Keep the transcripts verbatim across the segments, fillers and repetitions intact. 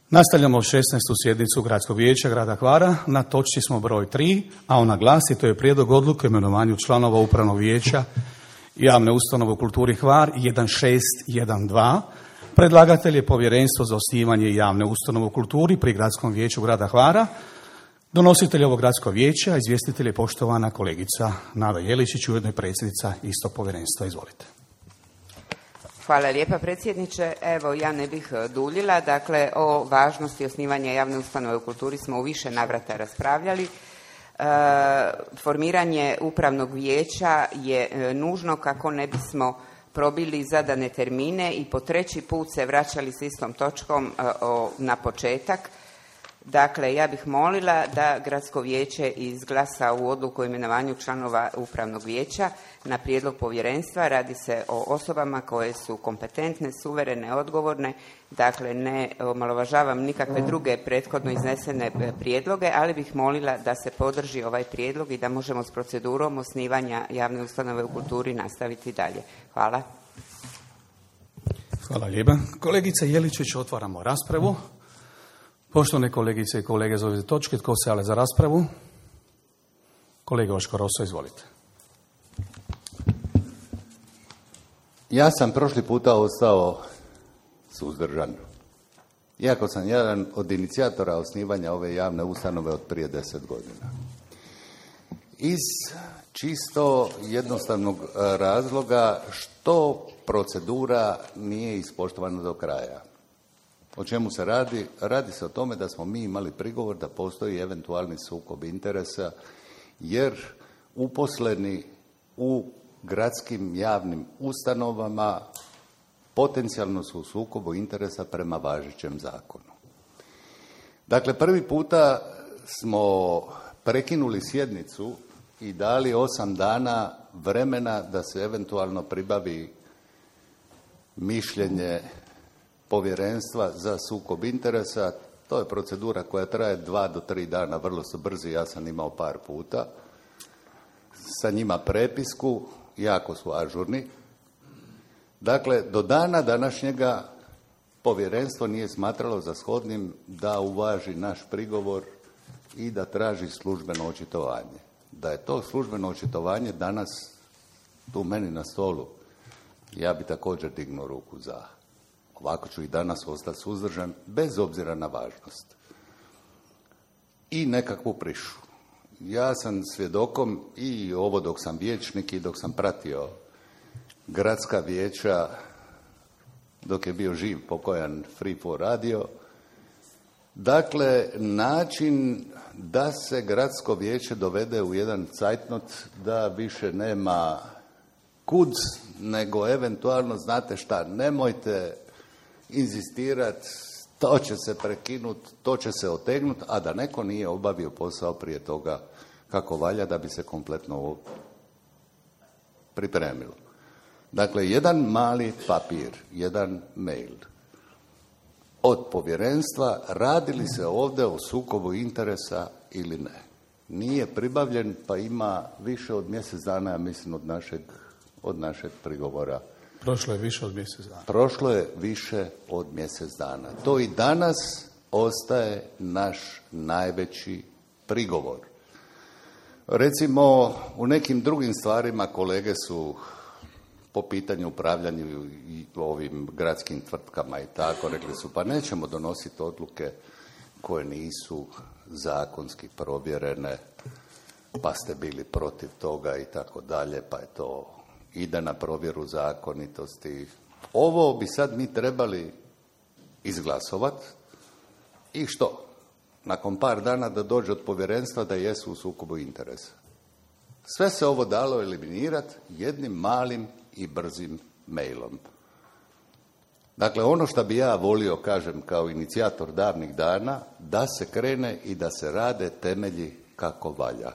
Nastavljamo šesnaestu sjednicu Gradskog vijeća grada Hvara. Na točci smo broj tri, a ona glasi: to je prijedlog odluke o imenovanju članova Upravnog vijeća javne ustanove u kulturi Hvar jedan šest jedan dva. Predlagatelj je Povjerenstvo za osnivanje javne ustanove u kulturi pri Gradskom vijeću grada Hvara. Donositelj ovog gradskog vijeća, izvjestitelj je poštovana kolegica Nada Jeličić, ujedno je predsjednica istog povjerenstva. Izvolite. Hvala lijepa predsjedniče. Evo, ja ne bih duljila. Dakle, o važnosti osnivanja javne ustanove u kulturi smo u više navrata raspravljali. E, formiranje upravnog vijeća je nužno kako ne bismo probili zadane termine i po treći put se vraćali s istom točkom e, o, na početak. Dakle, ja bih molila da Gradsko vijeće izglasa u odluku o imenovanju članova Upravnog vijeća na prijedlog povjerenstva. Radi se o osobama koje su kompetentne, suverene, odgovorne. Dakle, ne omalovažavam nikakve druge prethodno iznesene prijedloge, ali bih molila da se podrži ovaj prijedlog i da možemo s procedurom osnivanja javne ustanove u kulturi nastaviti dalje. Hvala. Hvala lijepa. Kolegice Jeličić, otvaramo raspravu. Poštovane kolegice i kolege za ove točke, tko se javlja za raspravu? Kolega Oško Roso, izvolite. Ja sam prošli puta ostao suzdržan. Iako sam jedan od inicijatora osnivanja ove javne ustanove od prije deset godina. Iz čisto jednostavnog razloga što procedura nije ispoštovana do kraja. O čemu se radi? Radi se o tome da smo mi imali prigovor da postoji eventualni sukob interesa, jer uposleni u gradskim javnim ustanovama potencijalno su u sukobu interesa prema važećem zakonu. Dakle, prvi puta smo prekinuli sjednicu i dali osam dana vremena da se eventualno pribavi mišljenje Povjerenstva za sukob interesa. To je procedura koja traje dva do tri dana, vrlo su brzi, ja sam imao par puta. Sa njima prepisku, jako su ažurni. Dakle, do dana današnjega povjerenstvo nije smatralo za shodnim da uvaži naš prigovor i da traži službeno očitovanje. Da je to službeno očitovanje danas tu meni na stolu, ja bi također dignuo ruku za. Ovako ću i danas ostati suzdržan, bez obzira na važnost. I nekakvu prišu. Ja sam svjedokom i ovo dok sam vijećnik i dok sam pratio gradska vijeća, dok je bio živ pokojan Free for radio. Dakle, način da se gradsko vijeće dovede u jedan cajtnot da više nema kud, nego eventualno, znate šta, nemojte inzistirati, to će se prekinuti, to će se otegnuti, a da neko nije obavio posao prije toga kako valja da bi se kompletno ovo pripremilo. Dakle, jedan mali papir, jedan mail od povjerenstva, radi li se ovdje o sukobu interesa ili ne. Nije pribavljen, pa ima više od mjesec dana, ja mislim, od našeg, od našeg prigovora. Prošlo je više od mjesec dana. Prošlo je više od mjesec dana. To i danas ostaje naš najveći prigovor. Recimo, u nekim drugim stvarima kolege su po pitanju upravljanja i ovim gradskim tvrtkama i tako, rekli su pa nećemo donositi odluke koje nisu zakonski provjerene, pa ste bili protiv toga i tako dalje, pa je to ide na provjeru zakonitosti. Ovo bi sad mi trebali izglasovati i što? Nakon par dana da dođe od povjerenstva da jesu u sukobu interesa. Sve se ovo dalo eliminirati jednim malim i brzim mailom. Dakle, ono što bi ja volio, kažem, kao inicijator davnih dana, da se krene i da se rade temelji kako valja.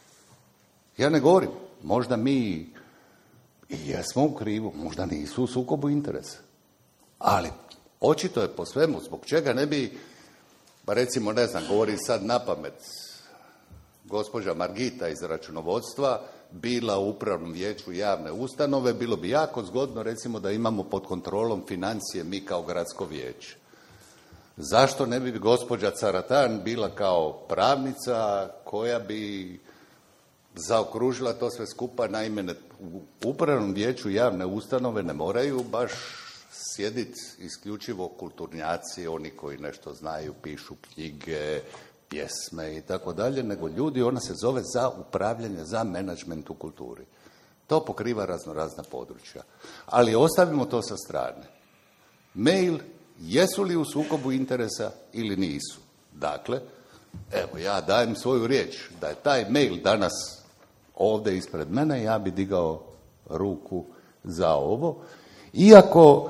Ja ne govorim, možda mi i jesmo u krivu, možda nisu u sukobu interesa. Ali očito je po svemu, zbog čega ne bi, pa recimo, ne znam, govorim sad na pamet, gospođa Margita iz računovodstva bila u upravnom vijeću javne ustanove, bilo bi jako zgodno recimo da imamo pod kontrolom financije mi kao gradsko vijeće. Zašto ne bi gospođa Caratan bila kao pravnica koja bi zaokružila to sve skupa? Naime, u upravnom vijeću javne ustanove ne moraju baš sjediti isključivo kulturnjaci, oni koji nešto znaju, pišu knjige, pjesme i tako dalje, nego ljudi, ona se zove za upravljanje, za menadžment u kulturi. To pokriva razno razna područja. Ali ostavimo to sa strane. Mail, jesu li u sukobu interesa ili nisu? Dakle, evo, ja dajem svoju riječ da je taj mail danas ovdje ispred mene, ja bi digao ruku za ovo. Iako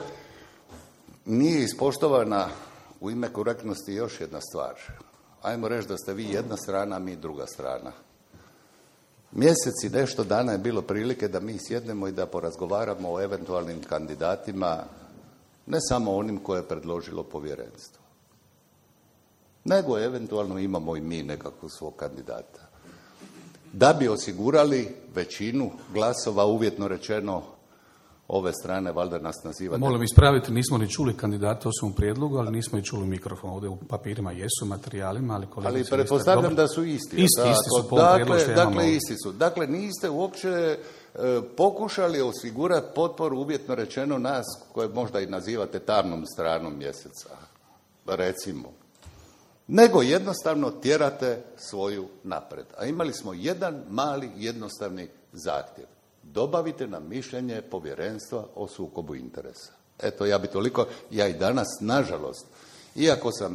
nije ispoštovana u ime korektnosti još jedna stvar. Ajmo reći da ste vi jedna strana, a mi druga strana. Mjesec i nešto dana je bilo prilike da mi sjednemo i da porazgovaramo o eventualnim kandidatima, ne samo onim koje je predložilo povjerenstvo, nego eventualno imamo i mi nekakvog svog kandidata. Da bi osigurali većinu glasova, uvjetno rečeno, ove strane, valjda nas nazivate. Molim ispraviti, nismo ni čuli kandidata o svom prijedlogu, ali nismo i čuli mikrofon. Ovdje u papirima jesu, materijalima, ali kolegice... Ali pretpostavljam da su isti. Isti, da, isti su po dakle, prijedlogu što dakle, imamo. isti su. Dakle, niste uopće e, pokušali osigurati potporu, uvjetno rečeno, nas, koje možda i nazivate tamnom stranom mjeseca, recimo. Nego jednostavno tjerate svoju napred. A imali smo jedan mali, jednostavni zahtjev. Dobavite nam mišljenje povjerenstva o sukobu interesa. Eto, ja bi toliko, ja i danas, nažalost, iako sam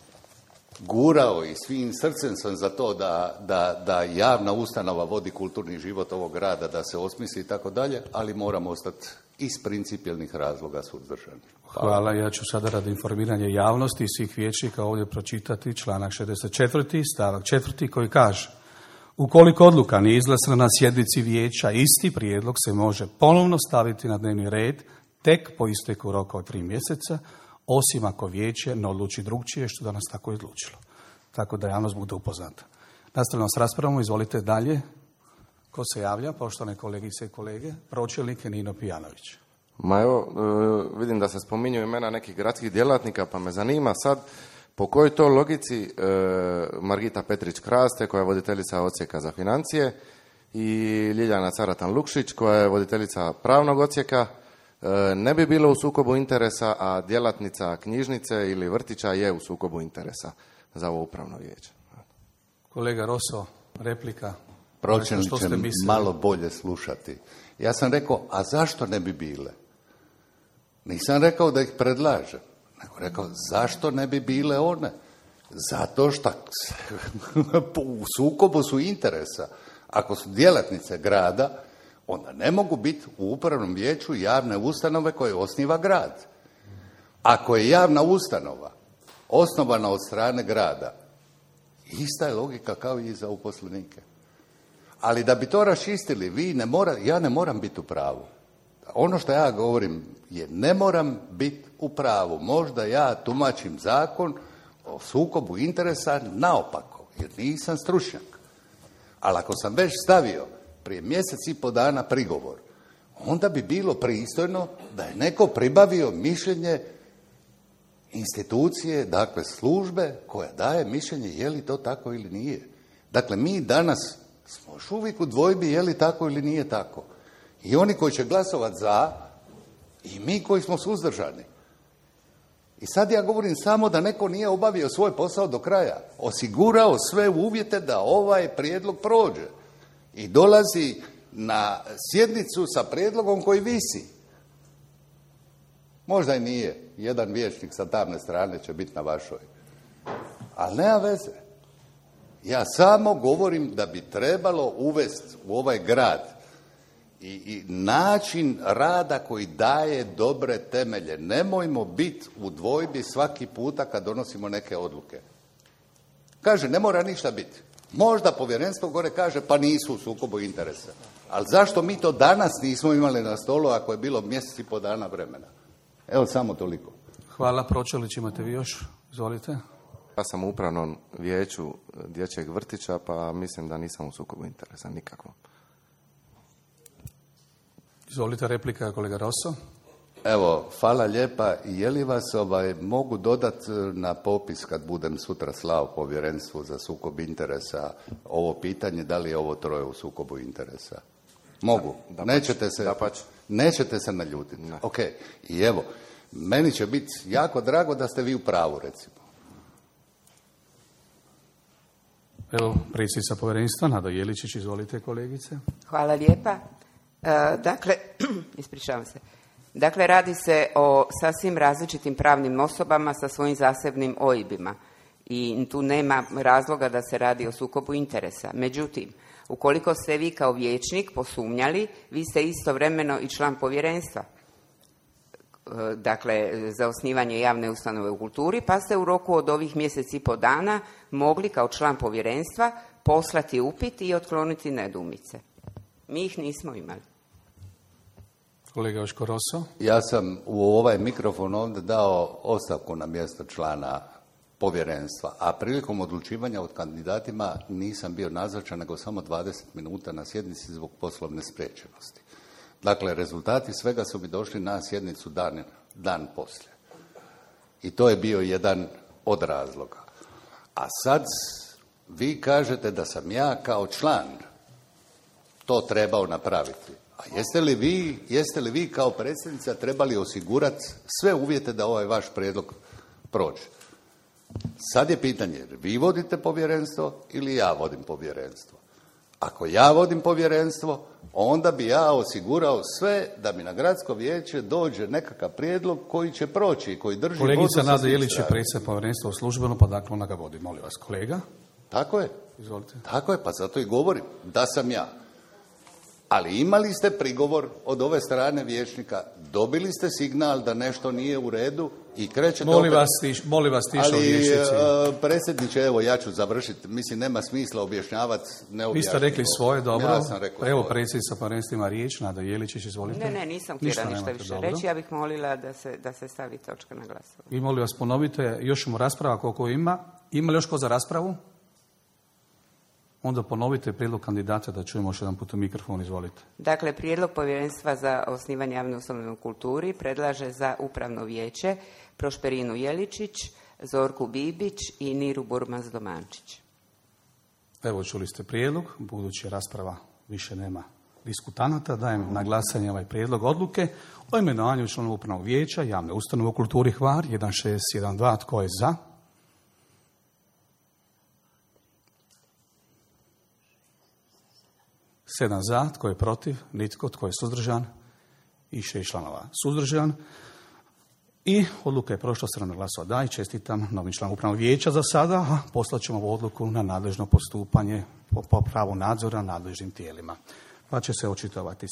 gurao i svim srcem sam za to da, da, da javna ustanova vodi kulturni život ovog grada, da se osmisli i tako dalje, ali moramo ostati iz principijelnih razloga suzdržani. Hvala. Hvala. Ja ću sada radi informiranja javnosti i svih vijećnika ovdje pročitati članak šezdeset četiri. stavak četvrti koji kaže: ukoliko odluka nije izglasana na sjednici vijeća, isti prijedlog se može ponovno staviti na dnevni red tek po isteku roka od tri mjeseca, osim ako vijeće ne odluči drugčije, što danas tako je odlučilo. Tako da javnost bude upoznata. Nastavljamo s raspravom, izvolite dalje. Ko se javlja? Poštovane kolegice i kolege. Pročelnik Nino Pijanović. Ma evo, vidim da se spominju imena nekih gradskih djelatnika, pa me zanima sad po kojoj to logici e, Margita Petrić-Kraste, koja je voditeljica odsjeka za financije, i Ljiljana Caratan-Lukšić, koja je voditeljica pravnog odsjeka, e, ne bi bilo u sukobu interesa, a djelatnica knjižnice ili vrtića je u sukobu interesa za ovo upravno vijeće. Kolega Roso, replika. Pročelnik će malo bolje slušati. Ja sam rekao, a zašto ne bi bile? Nisam rekao da ih predlažem. Nego rekao, zašto ne bi bile one? Zato što u sukobu su interesa. Ako su djelatnice grada, onda ne mogu biti u upravnom vijeću javne ustanove koje osniva grad. Ako je javna ustanova osnovana od strane grada, ista je logika kao i za uposlenike. Ali da bi to raščistili, vi ne mora, ja ne moram biti u pravu. Ono što ja govorim je ne moram biti u pravu. Možda ja tumačim zakon o sukobu interesa naopako, jer nisam stručnjak. Ali ako sam već stavio prije mjesec i po dana prigovor, onda bi bilo pristojno da je neko pribavio mišljenje institucije, dakle službe, koja daje mišljenje je li to tako ili nije. Dakle, mi danas smo još uvijek u dvojbi je li tako ili nije tako. I oni koji će glasovati za, i mi koji smo suzdržani. I sad ja govorim samo da neko nije obavio svoj posao do kraja. Osigurao sve uvjete da ovaj prijedlog prođe. I dolazi na sjednicu sa prijedlogom koji visi. Možda i nije. Jedan vijećnik sa tamne strane će biti na vašoj. Ali nema veze. Ja samo govorim da bi trebalo uvesti u ovaj grad i, i način rada koji daje dobre temelje. Nemojmo biti u dvojbi svaki puta kad donosimo neke odluke. Kaže, ne mora ništa biti. Možda povjerenstvo gore kaže, pa nisu u sukobu interesa. Ali zašto mi to danas nismo imali na stolu ako je bilo mjesec i po dana vremena? Evo, samo toliko. Hvala. Pročelić, imate vi još? Izvolite. Ja sam u upravnom vijeću dječjeg vrtića, pa mislim da nisam u sukobu interesa nikakvom. Izvolite, replika, kolega Rosso. Evo, hvala lijepa. Je li vas ovaj, mogu dodati na popis kad budem sutra slao povjerenstvu za sukob interesa ovo pitanje da li je ovo troje u sukobu interesa? Mogu. Da, da nećete, se, da nećete se naljutiti. Ne. Ok. I evo, meni će biti jako drago da ste vi u pravu, recimo. Evo, predsjednica povjerenstva, Nada Jeličić, izvolite kolegice. Hvala lijepa. E, dakle, ispričavam se. Dakle, radi se o sasvim različitim pravnim osobama sa svojim zasebnim O I B-ima i tu nema razloga da se radi o sukobu interesa. Međutim, ukoliko ste vi kao vijećnik posumnjali, vi ste istovremeno i član povjerenstva, dakle, za osnivanje javne ustanove u kulturi, pa ste u roku od ovih mjesec i po dana mogli kao član povjerenstva poslati upit i otkloniti nedoumice. Mi ih nismo imali. Kolega Joško Roso. Ja sam u ovaj mikrofon ovdje dao ostavku na mjesto člana povjerenstva, a prilikom odlučivanja od kandidatima nisam bio nazočan nego samo dvadeset minuta na sjednici zbog poslovne spriječenosti. Dakle, rezultati svega su mi došli na sjednicu dan, dan poslije. I to je bio jedan od razloga. A sad vi kažete da sam ja kao član to trebao napraviti. A jeste li vi, jeste li vi kao predsjednica trebali osigurati sve uvjete da ovaj vaš prijedlog prođe? Sad je pitanje, vi vodite povjerenstvo ili ja vodim povjerenstvo? Ako ja vodim povjerenstvo, onda bi ja osigurao sve da mi na gradsko vijeće dođe nekakav prijedlog koji će proći i koji drži vodu. Kolegica Nada Jelić je predsjednica povjerenstva u službeno, pa dakle ona ga vodi. Molim vas, kolega. Tako je. Izvolite. Tako je, pa zato i govorim da sam ja. Ali imali ste prigovor od ove strane vijećnika, dobili ste signal da nešto nije u redu i krećete... Molim opet... vas, tiš, molim vas tiše o Ali, vijećnici. uh, predsjedniče, evo ja ću završiti. Mislim, nema smisla objašnjavati, ne objašnjavati. Vi ste rekli svoje, dobro. Ja sam rekao Evo, svoje. predsjednica povjerenstva ima riječ, Nada Jeličić, izvolite. Ne, ne, nisam htjela ništa, ništa više dobro. reći. Ja bih molila da se, da se stavi točka na glasovanje. I molim vas, ponovite, još imamo rasprava koliko ima. Ima li još ko za raspravu? Onda ponovite prijedlog kandidata da čujemo još jedan put u mikrofon, izvolite. Dakle, prijedlog povjerenstva za osnivanje javne ustanove u kulturi predlaže za upravno vijeće Prošperinu Jeličić, Zorku Bibić i Niru Burmaz-Domančić. Evo, čuli ste prijedlog, budući rasprava više nema diskutanata, dajem na glasanje ovaj prijedlog odluke o imenovanju članova upravnog vijeća javne ustanove u kulturi Hvar, jedan šest jedan dva, tko je za? Sedam za, tko je protiv? Nitko, tko je suzdržan? I šest članova suzdržan. I odluka je prošla, strana glasova da i čestitam novim članom upravnog vijeća za sada, a poslat ćemo ovu odluku na nadležno postupanje po pravu nadzora nadležnim tijelima. Pa će se očitovati